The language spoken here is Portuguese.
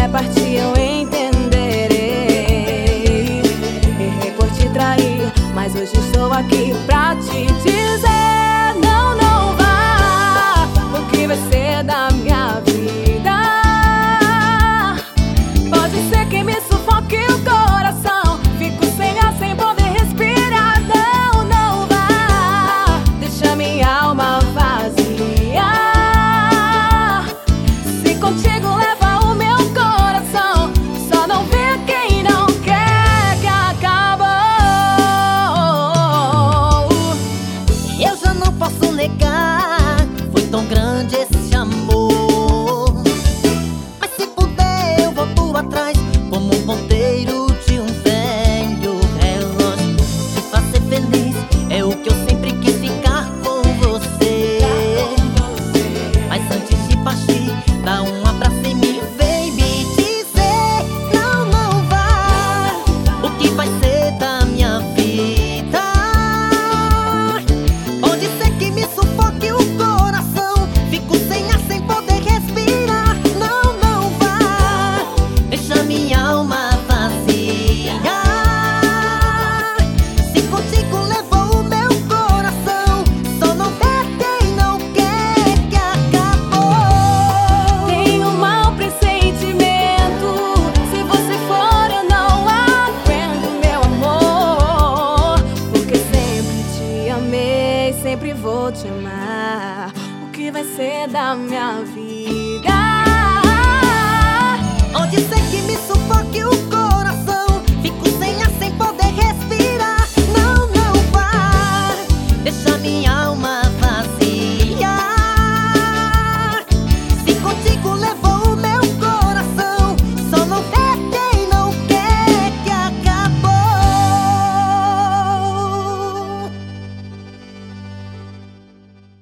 partir eu entenderei. Errei por te trair, mas hoje estou aqui pra te dizer: não, não vá. O que vai ser da minha vida? Pode ser que me sufoque o coração, fico sem ar, sem poder respirar. Não, não vá, deixa minha alma vazia. Se contigo leva o meu coração, só não vê quem não quer que acabou. Eu já não posso negar, foi tão grande esse amor. Mas se puder eu volto atrás, como um ponteiro de um velho relógio. Te fazer feliz é o que eu sempre quis, ficar com você. Mas antes de partir, dá um abraço em mim, vem me dizer: não, não vá. O que vai ser da minha vida? Pode ser que me sufoque o coração, fico sem ar, sem poder respirar. Não, não vá, deixa minha alma vazia. Se contigo levou o meu coração, só não vê quem não quer que acabou. Tenho um mau pressentimento, se você for eu não aguento, meu amor. Porque sempre te amei, sempre vou te amar. O que vai ser da minha vida? Pode ser que me sufoque o coração,